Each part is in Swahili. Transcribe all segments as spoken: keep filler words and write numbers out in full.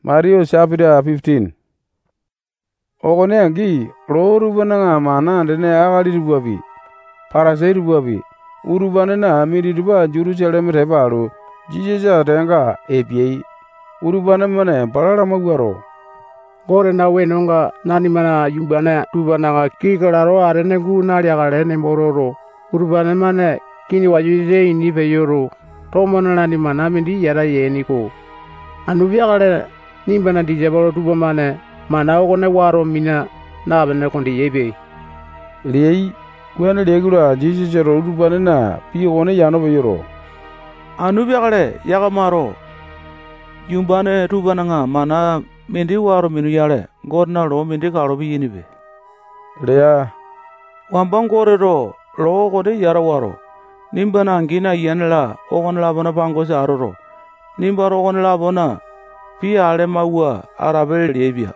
Mario chapter fifteen. Ogone angi rorubana nga mana ndene agali rubabi. Parasai rubabi. Urubana na amiri ruba Jerusalem rebalo. Jijija tenga epiei. Urubana mane parara magwaro. Gore na wenonga nani mana yumbana tubana nga kikararo arene gu naliagare ne mororo. Urubana mane kini wajuje ini peyoro. Tomana nani mana mindi yara yeniko. Anubiagare nimbana dijabalo tubamane mana ogone waro mina na bene kondi yebe. Lei kwena legura jijijero urubana na pi ogone yano peyoro. Anubiagare yagamaro. Yumbane tubana nga mana mindi waro minu yale gorna lo mindi karo bi yinibe. Lea Wambang gore ro lo gode yara waro. Nimbana angina yenla ogon labona bango sa aroro. Nimbaro ogon labona pi ale maua arabe lebia.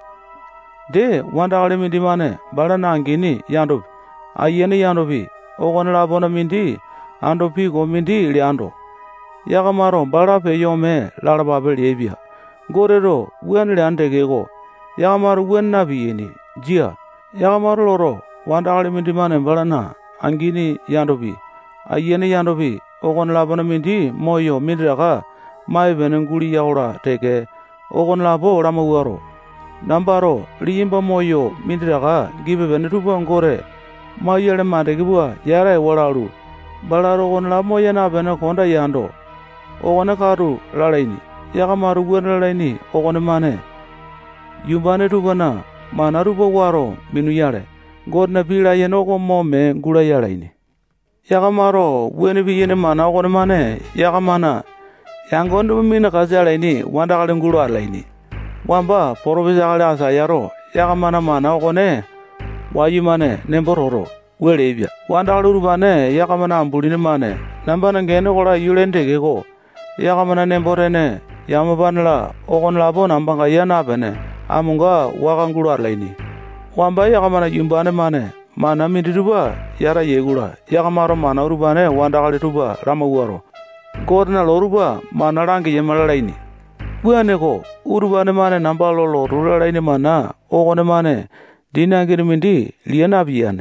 De wanda ale mindi mane balana angini yando. Ayene yando bi ogon labona mindi ando pi go mindi liando. Yagamaro bara pe yome larababe lebia. Gorero wen le andegego yagamar wen nabiyini jia yagamar loro wanda ale mindi mane balana angini yandobi ayene yandobi ogon labana mindi moyo midraga mai benen guri yaura teke ogon labo ramawaro nambaro liyimba moyo midraga gibe benetuba ngore mayele madegibwa yara waralu balaro ogon labo yana bene konda yando ogon karu lalaini Yakamaru gwenalaini ogone mane yumbane tubana mana rubo waro minu yale godna pila yenogo mome gula yalaini Yakamaro gweni bi yene mana ogone mane yakamana yangondo mina kazalaini wanda kale ngulu alaini wamba porobisa kale asa yaro yakamana mana ogone wayimane nembororo welebya wanda kale rubane yakamana ambuline mane nambana ngene kola yulendegego yakamana nemborene Yamabanla ogon labo nambanga yana bene amunga wakangulu arlaini wamba yakamana yumbane mane mana mindiruba yara yegula yakamaro mana urubane wanda kali tuba ramawaro godna loruba mana rangi yemalalaini buaneko urubane mane nambalo lo rulalaini mana ogone mane dinangiri mindi liana biyane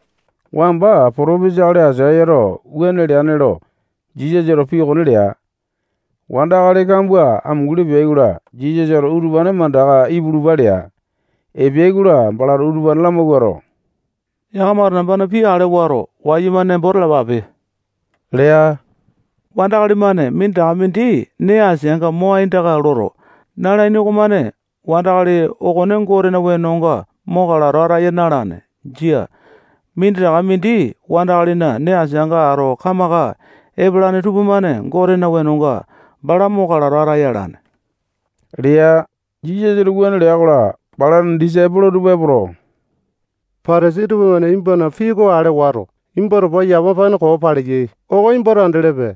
wamba porobijale azayero wene lianero jijejero pi ogone lia Wanda kale kambua amgule beigura jijejero urubane mandaga iburubalea e beigura balar urubane lamagwaro Yakamar nambana pi ale waro wayimane borla babe Lea Wanda kale mane minda mindi ne asenga moa indaga loro nalaini komane wanda kale ogone ngore na wenonga mogala rara yenarane jia minda mindi wanda kale na ne asenga aro kamaga eblane tubumane ngore na wenonga Bara mogala rara yaran. Ria jijejero gwen lea kula balan disable rubebro. Parasi tubana imbana figo ale waro. Imbaro ba yama pan ko palije. Ogo imbaro andelebe.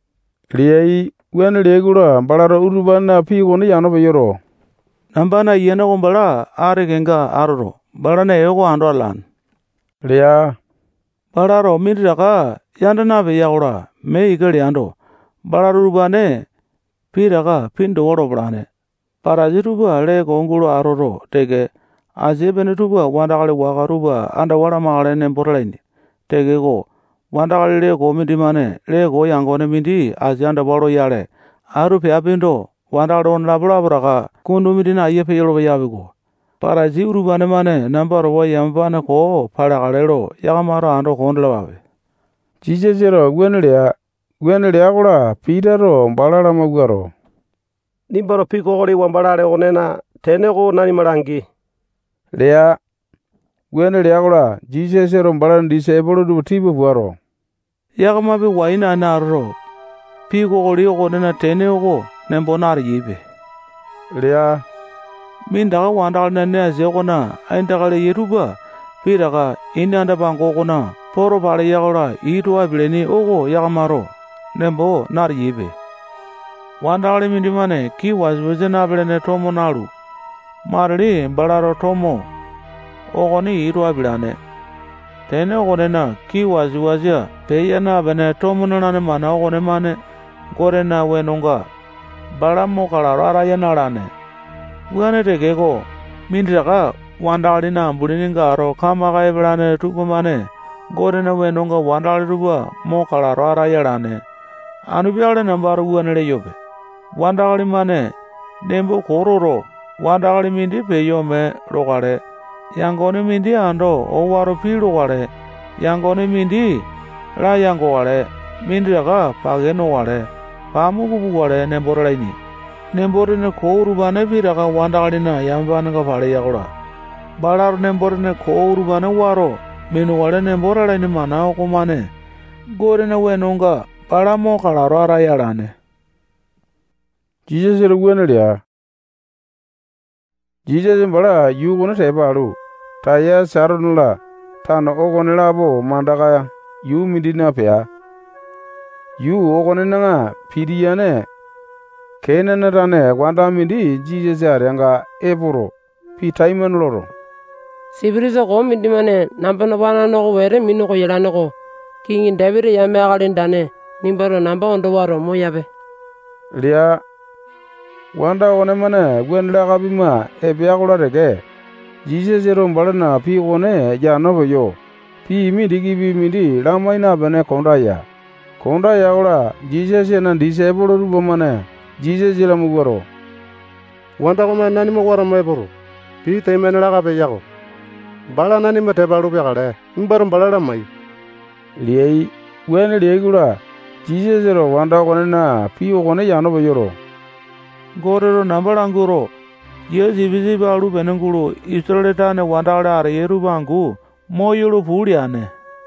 Ria gwen lea kula balaro urubana figo ni yano beyoro. Nambana yena gombala are genga aroro. Balana ego andolan. Ria Balaro midaka yandana be yaura me igari ando. Balaro rubane Piraga pindo oro brane. Paraziruba le gongulu aroro tege azebenetuba wandakale wakaruba anda wara magale nemborlaini. Tege go wandakale le go midimane le go yangone mindi azianda baro yale. Arupe apindo wandakale on labra braga kundu midina yepe yolo yabigo. Parazirubane mane nambaro wa yambane ko paragalero yagamara ando kondla babe. Jijejero gwenlea Gwen lea kula pidaro balala magwaro. Nimbaro piko goli wambalale onena tenego nani marangi. Lea Gwen lea kula jijejero balan disable du tibu buaro. Yakamabe waina naro piko goli onena tenego nembonar yibe. Lea Mindaga wandal na ne azegona aindagale yeruba piraga inanda bango kona poro bale yagola itwa bileni ogo yakamaro nembo nar yibe wandale mindimane ki wasbeze na bilene tomo nalu marli balaro tomo ogoni itwa bilane tene ogone na ki waswazya peyana bene tomo nane mana ogone mane gore na wenonga balamo kalara yana rane Wane tegeko mindiraga wandali na bulininga ro kamaga ebrane tupamane gorena wenonga wandali ruba mo kalaro ara yarane anubiale nambaru wanele yobe wandali mane nembo kororo wandali mindi peyome rogare yangone mindi ando owaro pi rogare yangone mindi la yango wale mindiraga pageno wale pamugu wale nemboralaini nemborine kourubane piraga wandalina yambananga pale yagola balar nemborine kourubane waro menu wale nemboralaini mana okomane gorena wenonga palamo kalaro ara yarane. Jesus ruwenelia Jesus bala yugone tebalu taya sarunula tano ogonela bo mandaka yu midina pea yu ogonenanga pidiyane kenene rane wanda mindi Jesus arenga eboro pi taiman loro Sibiriza ko mindimane namba no bana no were minu ko yelane ko kingi David ya me agalin dane nimbaro namba ondo waro mo yabe lia wanda one mane gwenla kabima ebya gola rege Jesus ero balana pi gone ya no yo pi mi digi bi mindi lamaina bane konda ya konda ya gola Jesus na disable ru bomane Jesus la mugoro wanda ko man nani mo wara mo eboro pi taimen la ka be yago bala nani mate balu be gale imbar balala mai liei wen liei gula Jesus ero wanda gone na pi gone ya no yoro gorero nambalanguro ye zibisi balu benenguro israelita ne wandala are yerubangu moyulu puliane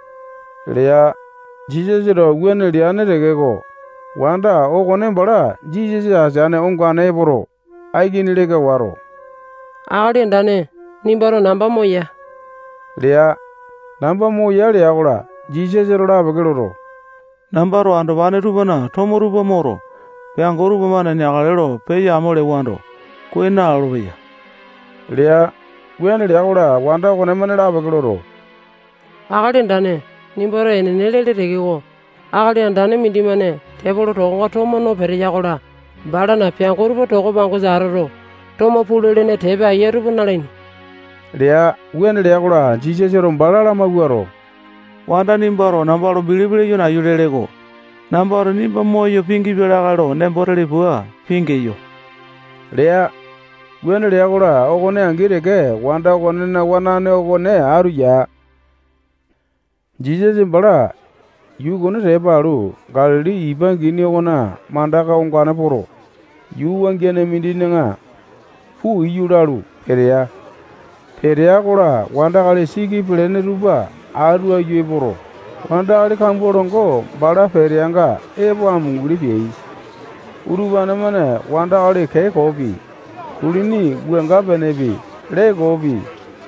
lia Jesus ero wen liane regego wanda ogone bala Jesus asane ongane boro aigini lega waro agalin dane nimbaro namba mo ya lia namba mo ya lia gola Jesus ero la bagero nambaro ando bane rubana tomo ruba moro peango ruba mane nyagalero pe yamole wando kwena aluya lia wen lia gola wanda ogone mane la bagero agalin dane nimbaro ene nelele regego agalin dane mindimane tebolo togo tomo no pere yagola bala na peango ruba togo bango zararo tomo pulele ne tebe ayeru bunalaini lia wen lia gola Jesus ero balala magwaro wanda nimbaro nambaro bilibili yuna yulelego nambaro nimba moyo pingi bilagalo nemborele bua pingi yo lia wen lia gola ogone angirege wanda ogone na wanane ogone aruya Jesus bala yu gone rebalu galli ibangini ogona mandaka ongana poro yu wangene mindinga fu yuralu perea perea gola wanda gali sigi plene ruba aru ayu eboro wanda gali kamborongo bala pereanga ebo amunguli pei urubana mane wanda gali ke kopi kulini gwenga benebi le kopi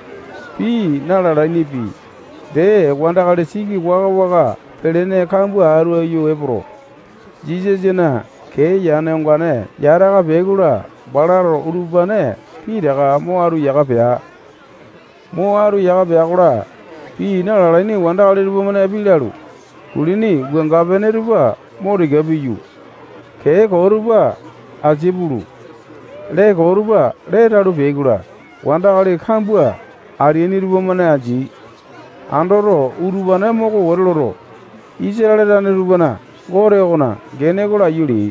pi nalalani pi de wanda gali sigi waga waga pelene kambu aru ayu eboro Jesus na ke yane ngwane yaraga begula balaro urubane pi daga mo aru yaga pea mo aru yaga pea gola pi na lalani wanda gali ruba mane bilalu kulini gwenga bene ruba mori gabiyu ke ko ruba azibulu le ko ruba le taru begula wanda gali kambua arieni ruba mane aji andoro urubane moko worloro Israel dane rubana gore ogona gene gola yuri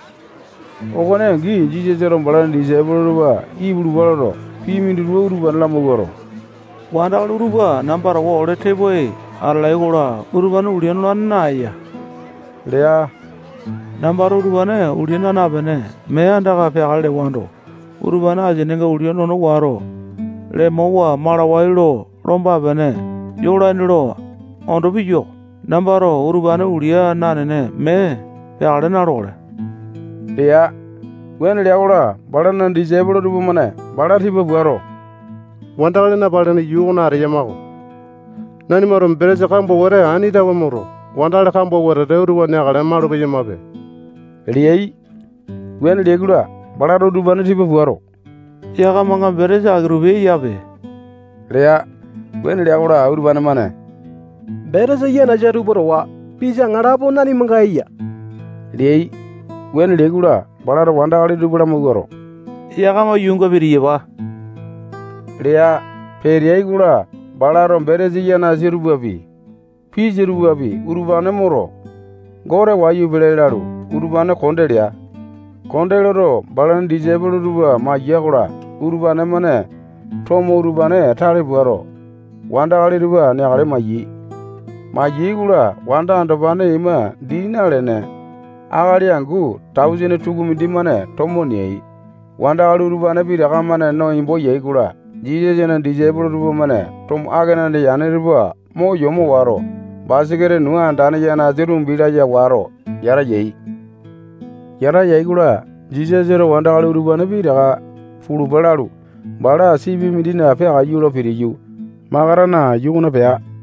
ogone gi Jesus ero balan disable ruba ibulu baloro pi mindu ruba la mogoro wanda uruba nambara wo ole teboy arlai gola urubana ulian lanaya lia nambara urubana ulian na bene me anda ka pe galde wando urubana ajenenga ulian no waro le mowa mara wailo romba bene yola niro ondo biyo nambaro urubana ulia nanene me pe galde na role lia wen lia gola balan disable ruba mane bala thiba buaro wanda gali na balane yugona are yamago nani maro bereze kambo wore ani dawe moro wanda gali kambo wore reuru wane agale maru be yamabe liei wen lia gula bala ro ruba ne thiba buaro yaga manga bereze agrube yabe lia wen lia gola urubana mane bereze yena jaru borwa pija ngarabo nani mangaiya liei wen lia gula bala ro wanda gali ruba mogoro yakama yunga biriyewa. Ria periai gula balaron berezi yana zirubabi. Pi zirubabi urubane moro. Gore wayu bilelaru urubane kondelia. Kondeloro balan disable ruba ma yagula urubane mane tomo urubane tari buaro. Wanda ali ruba ne ale mayi. Mayi gula wanda andabane ima dina lene. Agali angu tausine tugumi dimane tomo niei. Wanda ali urubane bi ragamane no imbo ye gula. Jije jena disable ruba mane tom agana de yane ruba mo yomo waro. Basigere nuwa andane yana zirum bila ya waro yara yei. Yara yei gula jije zero wanda ali urubane bi raga furu balaru. Bala sibi midina pe ayulo piriyu. Magarana yuguna pea.